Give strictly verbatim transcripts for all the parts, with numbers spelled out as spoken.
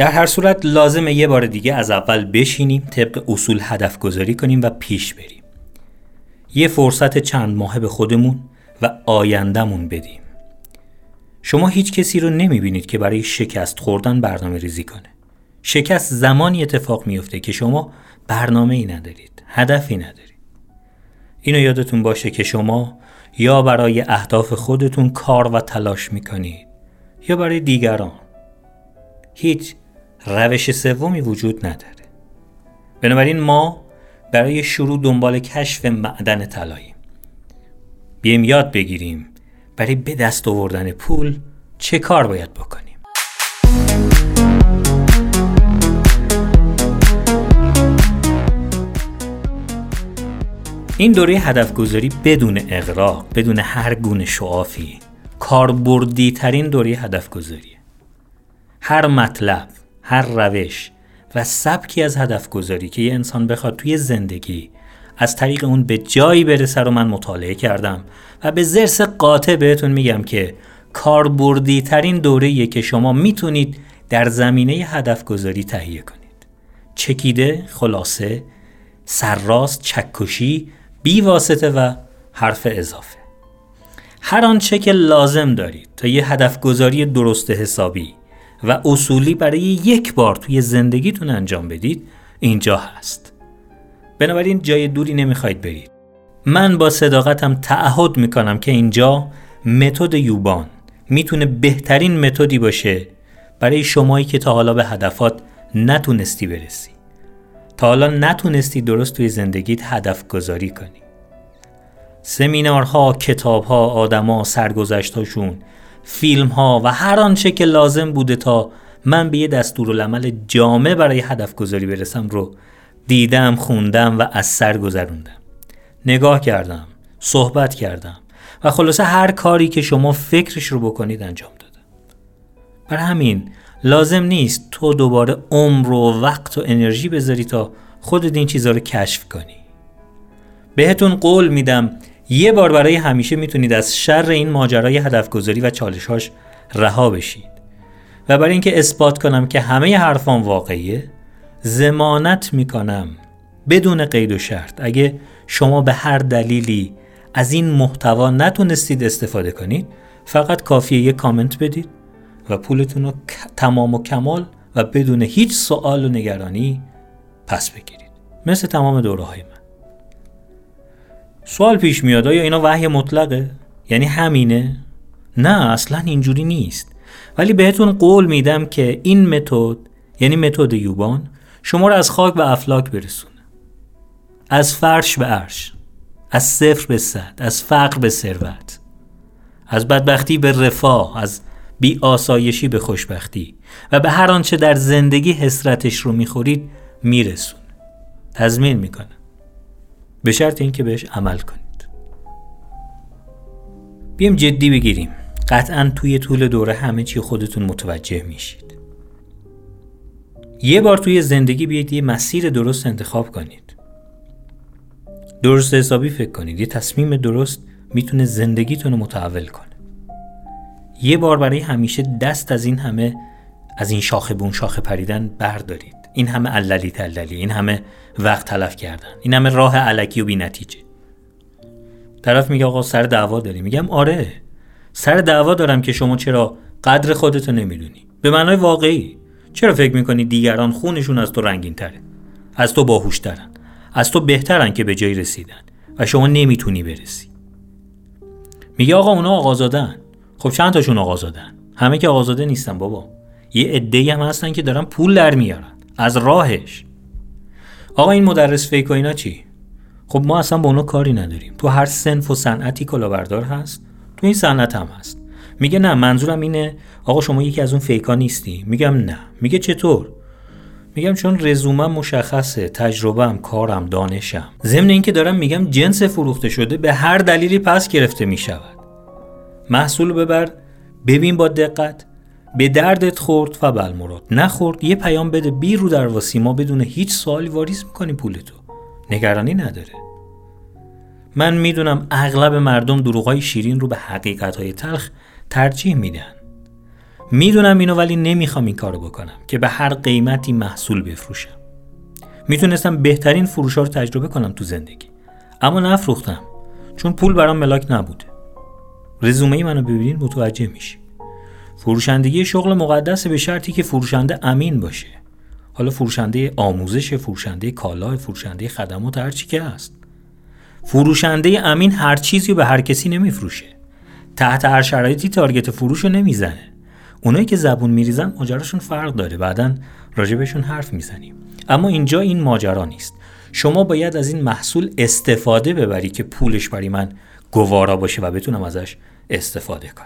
در هر صورت لازمه یه بار دیگه از اول بشینیم، طبق اصول هدف گذاری کنیم و پیش بریم. یه فرصت چند ماهه به خودمون و آیندمون بدیم. شما هیچ کسی رو نمیبینید که برای شکست خوردن برنامه ریزی کنه. شکست زمانی اتفاق میفته که شما برنامه ای ندارید، هدفی ندارید. اینو یادتون باشه که شما یا برای اهداف خودتون کار و تلاش میکنید یا برای دیگران. هیچ روش سومی وجود نداره. بنابراین ما برای شروع دنبال کشف معدن طلاییم. بیایم یاد بگیریم برای به دست آوردن پول چه کار باید بکنیم. این دوره هدف گذاری بدون اغراق، بدون هر گونه شعافی، کاربردی ترین دوره هدف گذاریه. هر مطلب، هر روش و سبکی از هدف گذاری که یه انسان بخواد توی زندگی از طریق اون به جایی برسه رو من مطالعه کردم و به ضرس قاطع بهتون میگم که کاربردی ترین دوره‌ایه که شما میتونید در زمینه هدف گذاری تهیه کنید. چکیده، خلاصه، سرراست، چکشی، بی واسطه و حرف اضافه. هر آنچه که لازم دارید تا یه هدف گذاری درست حسابی و اصولی برای یک بار توی زندگیتون انجام بدید اینجا هست. بنابراین جای دوری نمیخواید برید. من با صداقتم تعهد میکنم که اینجا متد یوبان میتونه بهترین متدی باشه برای شمایی که تا حالا به هدفات نتونستی برسی. تا حالا نتونستی درست توی زندگیت هدف گذاری کنی. سمینارها، کتابها، آدمها، سرگذشتاشون، فیلمها و هر آنچه که لازم بوده تا من به یه دستورالعمل جامع برای هدف گذاری برسم رو دیدم، خوندم و از سر گذروندم. نگاه کردم، صحبت کردم و خلاصه هر کاری که شما فکرش رو بکنید انجام دادم. برای همین لازم نیست تو دوباره عمر و وقت و انرژی بذاری تا خودت این چیزا رو کشف کنی. بهتون قول میدم یه بار برای همیشه میتونید از شر این ماجرای هدف گذاری و چالش‌هاش رها بشید. و برای اینکه اثبات کنم که همه حرفام واقعیه، ضمانت میکنم بدون قید و شرط اگه شما به هر دلیلی از این محتوا نتونستید استفاده کنید، فقط کافیه یه کامنت بدید و پولتون رو تمام و کمال و بدون هیچ سوال و نگرانی پس بگیرید. مثل تمام دوره‌های من. سوال پیش میاد آیا اینا وحی مطلقه؟ یعنی همینه؟ نه، اصلا اینجوری نیست. ولی بهتون قول میدم که این متد، یعنی متد یوبان، شما رو از خاک به افلاک برسونه. از فرش به عرش، از صفر به صد، از فقر به ثروت، از بدبختی به رفاه، از بی آسایشی به خوشبختی و به هر آنچه در زندگی حسرتش رو میخورید میرسونه. تضمین میکنه. به شرط اینکه بهش عمل کنید. بیایم جدی بگیریم. قطعاً توی طول دوره همه چی خودتون متوجه میشید. یه بار توی زندگی بیایید یه مسیر درست انتخاب کنید. درست حسابی فکر کنید. یه تصمیم درست میتونه زندگیتون رو متحول کنه. یه بار برای همیشه دست از این همه از این شاخه بون شاخه پریدن بردارید. این همه عللی تللی، این همه وقت تلف کردن، این همه راه الکی و بی نتیجه. طرف میگه آقا سر دعوا داری. میگم آره، سر دعوا دارم که شما چرا قدر خودتو نمیدونی. به معنای واقعی. چرا فکر میکنی دیگران خونشون از تو رنگین تره، از تو باهوش ترن، از تو بهترن که به جایی رسیدن و شما نمیتونی برسی. میگه آقا اونا آقازادن. خب چند تاشون آقازادن؟ همه که آقازاده نیستن بابا. یه عده‌ای هم هستن که دارن پول در میارن از راهش. آقا این مدرس فیک و اینا چی؟ خب ما اصلا با اونا کاری نداریم. تو هر صنف و صنعتی کلاهبردار هست، تو این صنعت هم هست. میگه نه، منظورم اینه آقا شما یکی از اون فیکا نیستی. میگم نه. میگه چطور؟ میگم چون رزومم مشخصه، تجربه‌ام، کارم، دانشم. ضمن اینکه دارم میگم جنس فروخته شده به هر دلیلی پس گرفته میشود. محصول ببر، ببین با دقت، به دردت خورد فبل مراد، نخورد یه پیام بده، بی رو در واسیما بدون هیچ سوالی واریز میکنی پولتو. نگرانی نداره. من میدونم اغلب مردم دروغای شیرین رو به حقیقتهای تلخ ترجیح میدن. میدونم اینو ولی نمیخوام این کارو بکنم که به هر قیمتی محصول بفروشم. میتونستم بهترین فروشا رو تجربه کنم تو زندگی، اما نفروختم چون پول برام ملاک نبوده. رزومه منو ببینید متوجه میشی. فروشندگی شغل مقدسه به شرطی که فروشنده امین باشه. حالا فروشنده آموزش، فروشنده کالا، فروشنده خدمات، هر چی که هست. فروشنده امین هر چیزی رو به هر کسی نمیفروشه. تحت هر شرایطی تارگت فروش رو نمیزنه. اونایی که زبون میریزن ماجراشون فرق داره، بعدن راجبشون حرف میزنیم. اما اینجا این ماجرا نیست. شما باید از این محصول استفاده ببری که پولش برای من گوارا باشه و بتونم ازش استفاده کنم.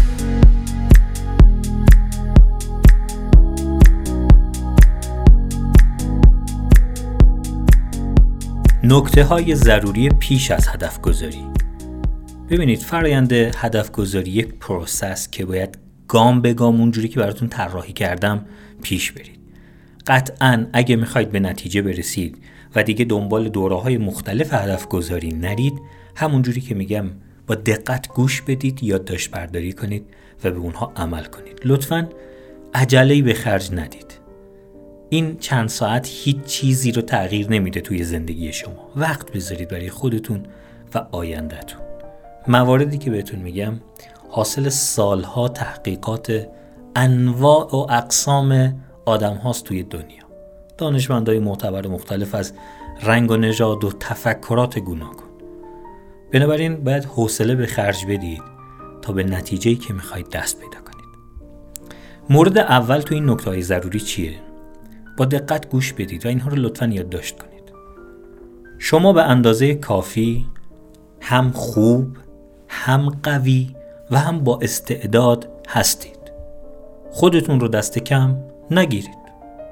نکته های ضروری پیش از هدف گذاری. ببینید فرآیند هدف گذاری یک پروسس که باید گام به گام اونجوری که براتون طراحی کردم پیش برید. قطعاً اگه میخواید به نتیجه برسید و دیگه دنبال دوره‌های مختلف هدف گذاری نرید، همونجوری که میگم با دقت گوش بدید، یادداشت برداری کنید و به اونها عمل کنید. لطفاً عجله‌ای به خرج ندید. این چند ساعت هیچ چیزی رو تغییر نمیده توی زندگی شما. وقت بذارید برای خودتون و آینده‌تون. مواردی که بهتون میگم حاصل سالها تحقیقات انواع و اقسام آدم هاست توی دنیا. دانشمندای معتبر مختلف از رنگ و نژاد و تفکرات گوناگون. بنابراین باید حوصله به خرج بدید تا به نتیجه‌ای که میخواید دست پیدا کنید. مورد اول تو این نکته‌های ضروری چیه؟ با دقت گوش بدید و اینها رو لطفاً یادداشت کنید. شما به اندازه کافی هم خوب، هم قوی و هم با استعداد هستید. خودتون رو دست کم نگیرید.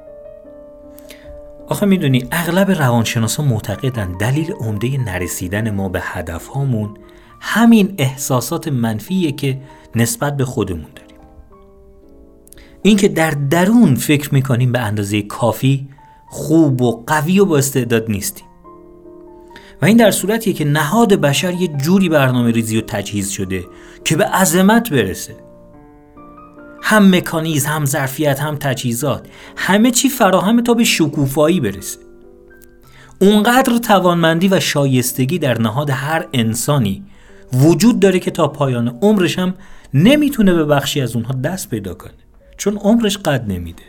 آخه میدونی اغلب روانشناسا معتقدن دلیل عمده نرسیدن ما به هدفهامون همین احساسات منفیه که نسبت به خودمون داریم. این که در درون فکر میکنیم به اندازه کافی خوب و قوی و با استعداد نیستیم. و این در صورتیه که نهاد بشر یه جوری برنامه ریزی و تجهیز شده که به عظمت برسه. هم مکانیزم، هم ظرفیت، هم تجهیزات، همه چی فراهم تا به شکوفایی برسه. اونقدر توانمندی و شایستگی در نهاد هر انسانی وجود داره که تا پایان عمرش هم نمیتونه به بخشی از اونها دست پیدا کنه، چون عمرش قد نمیده.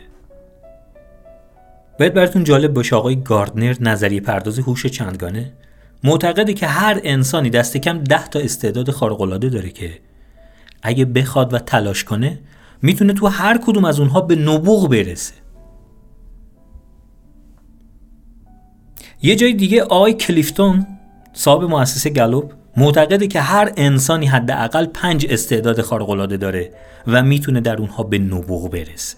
باید براتون جالب باشه آقای گاردنر، نظریه پرداز هوش چندگانه، معتقده که هر انسانی دست کم ده تا استعداد خارق‌العاده داره که اگه بخواد و تلاش کنه میتونه تو هر کدوم از اونها به نبوغ برسه. یه جای دیگه آقای کلیفتون، صاحب مؤسسه گالوپ، معتقده که هر انسانی حداقل پنج استعداد خارق‌العاده داره و میتونه در اونها به نبوغ برسه.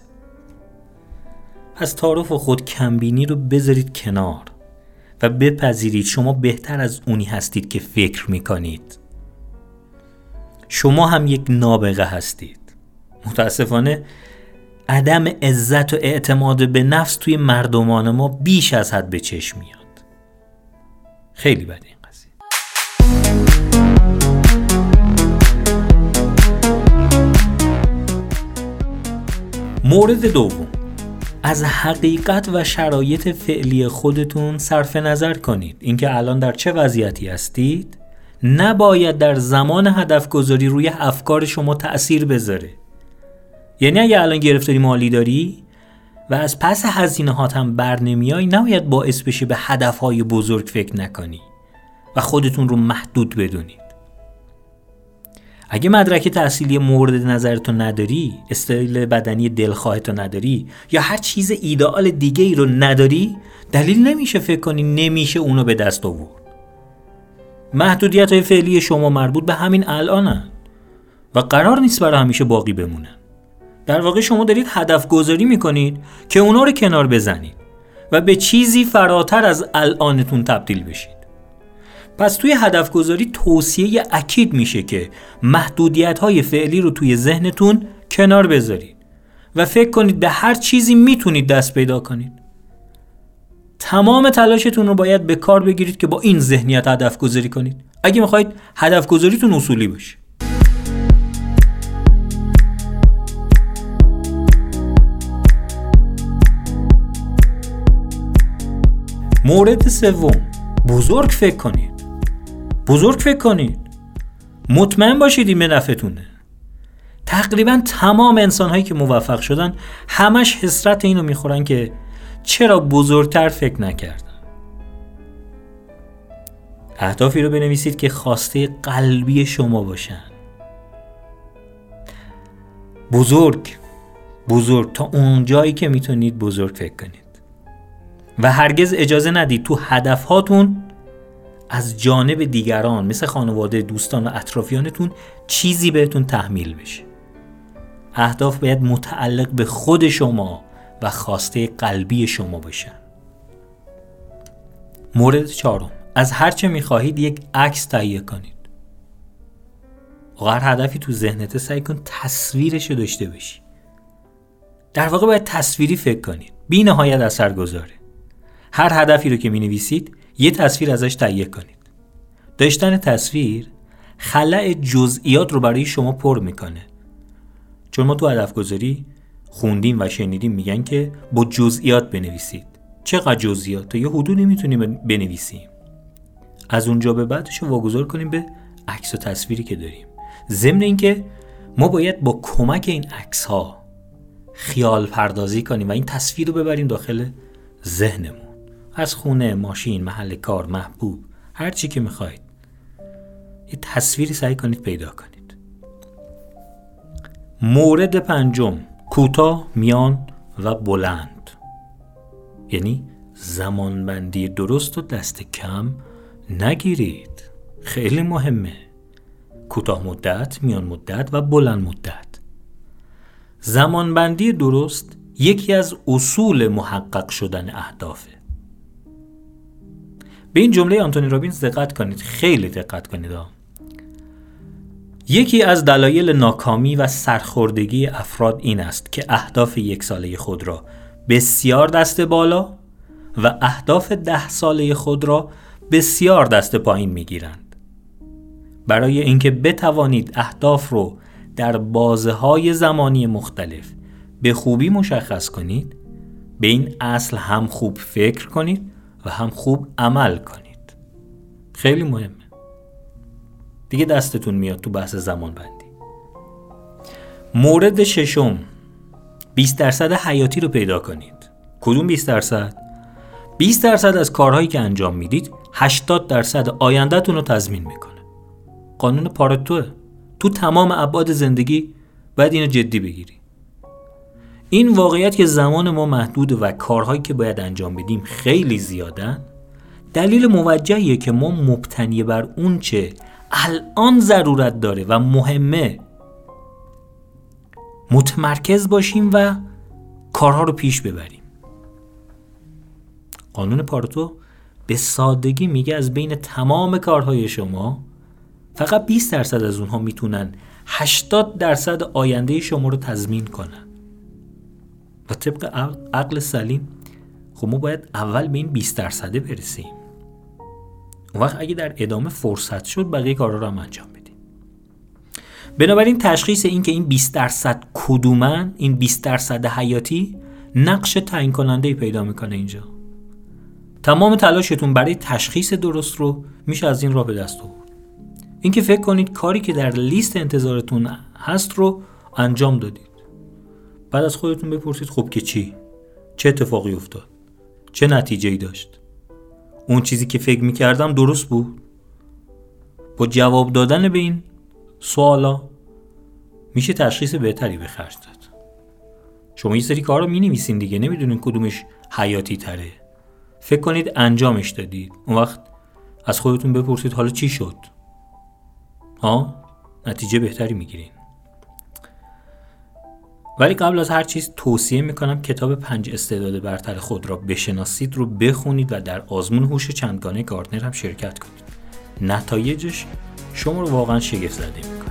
پس تعارف و خود کمبینی رو بذارید کنار و بپذیرید شما بهتر از اونی هستید که فکر میکنید. شما هم یک نابغه هستید. متاسفانه عدم عزت و اعتماد به نفس توی مردمان ما بیش از حد به چشم میاد. خیلی بده این قضیه. مورد دوم، از حقیقت و شرایط فعلی خودتون صرف نظر کنید. اینکه الان در چه وضعیتی هستید نباید در زمان هدف گذاری روی افکار شما تأثیر بذاره. یعنی اگه الان گرفتاری مالی داری و از پس هزینه‌هات هم بر نمیای، نباید باعث بشه به هدف‌های بزرگ فکر نکنی و خودتون رو محدود بدونید. اگه مدرک تحصیلی مورد نظرتو نداری، استایل بدنی دلخواهتو نداری یا هر چیز ایدئال دیگه ای رو نداری، دلیل نمیشه فکر کنی نمیشه اونو به دست آورد. محدودیت‌های فعلی شما مربوط به همین الانن و قرار نیست برای همیشه باقی بمونن. در واقع شما دارید هدف گذاری میکنید که اونا رو کنار بزنید و به چیزی فراتر از الانتون تبدیل بشید. پس توی هدف گذاری توصیه اکید میشه که محدودیت‌های فعلی رو توی ذهنتون کنار بذارید و فکر کنید به هر چیزی میتونید دست پیدا کنید. تمام تلاشتون رو باید به کار بگیرید که با این ذهنیت هدف گذاری کنید اگه میخواید هدف گذاریتون اصولی باشه. مورد سوم، بزرگ فکر کنید. بزرگ فکر کنید. مطمئن باشید این به نفعتونه. تقریبا تمام انسان‌هایی که موفق شدن همش حسرت اینو میخورن که چرا بزرگتر فکر نکردن. اهدافی رو بنویسید که خواسته قلبی شما باشن. بزرگ بزرگ تا اون جایی که میتونید بزرگ فکر کنید و هرگز اجازه ندید تو هدفهاتون از جانب دیگران مثل خانواده، دوستان و اطرافیانتون چیزی بهتون تحمیل بشه. اهداف باید متعلق به خود شما و خواسته قلبی شما باشن. مورد چهارم، از هر چه میخواهید یک عکس تهیه کنید. هر هدفی تو ذهنت سعی کن تصویرش رو داشته باشی. در واقع باید تصویری فکر کنید. بی نهایت اثرگذاره. هر هدفی رو که می‌نویسید یه تصویر ازش تهیه کنید. داشتن تصویر خلأ جزئیات رو برای شما پر میکنه. چون ما تو هدف گذاری خوندیم و شنیدیم میگن که با جزئیات بنویسید. چقدر جزئیات؟ تا یه حدودی میتونیم بنویسیم. از اونجا به بعدش رو واگذار کنیم به عکس و تصویری که داریم. ضمن اینکه ما باید با کمک این عکس‌ها خیال پردازی کنیم و این تصویر رو ببریم داخل ذهنمون. از خونه، ماشین، محل کار، محبوب، هر چی که میخواید یه تصویری سعی کنید پیدا کنید. مورد پنجم، کوتاه، میان و بلند. یعنی زمانبندی درست و دست کم نگیرید. خیلی مهمه. کوتاه مدت، میان مدت و بلند مدت. زمانبندی درست یکی از اصول محقق شدن اهدافه. به این جمله آنتونی رابینز دقت کنید، خیلی دقت کنید ها. یکی از دلایل ناکامی و سرخوردگی افراد این است که اهداف یک ساله خود را بسیار دست بالا و اهداف ده ساله خود را بسیار دست پایین میگیرند. برای اینکه بتوانید اهداف رو در بازه‌های زمانی مختلف به خوبی مشخص کنید، به این اصل هم خوب فکر کنید و هم خوب عمل کنید. خیلی مهمه. دیگه دستتون میاد تو بحث زمان بندی. مورد ششم، بیست درصد حیاتی رو پیدا کنید. کدوم بیست درصد؟ بیست درصد از کارهایی که انجام میدید هشتاد درصد آیندهتون رو تضمین میکنه. قانون پارتوه. تو تمام ابعاد زندگی باید اینو جدی بگیری. این واقعیت که زمان ما محدوده و کارهایی که باید انجام بدیم خیلی زیادن، دلیل موجهیه که ما مبتنی بر اون چه الان ضرورت داره و مهمه متمرکز باشیم و کارها رو پیش ببریم. قانون پارتو به سادگی میگه از بین تمام کارهای شما فقط بیست درصد از اونها میتونن هشتاد درصد آینده شما رو تضمین کنن. و طبق عقل سلیم خب ما باید اول به این بیست درصده برسیم. اون وقت اگه در ادامه فرصت شد بقیه کارا رو هم انجام بدیم. بنابراین تشخیص این که این بیست درصد کدومن، این بیست درصد حیاتی، نقش تعیین کننده پیدا میکنه اینجا. تمام تلاشتون برای تشخیص درست رو میشه از این راه به دست آورد. این که فکر کنید کاری که در لیست انتظارتون هست رو انجام دادید. بعد از خودتون بپرسید خب که چی؟ چه اتفاقی افتاد؟ چه نتیجه‌ای داشت؟ اون چیزی که فکر میکردم درست بود؟ با جواب دادن به این سوالا میشه تشخیص بهتری به خرج داد. شما یه سری کار رو مینویسین دیگه، نمیدونین کدومش حیاتی تره. فکر کنید انجامش دادید. اون وقت از خودتون بپرسید حالا چی شد؟ ها؟ نتیجه بهتری میگیرین. ولی قبل از هر چیز توصیه میکنم کتاب پنج استعداد برتر خود را بشناسید رو بخونید و در آزمون هوش چندگانه گاردنر هم شرکت کنید. نتایجش شما رو واقعا شگفت زده میکنه.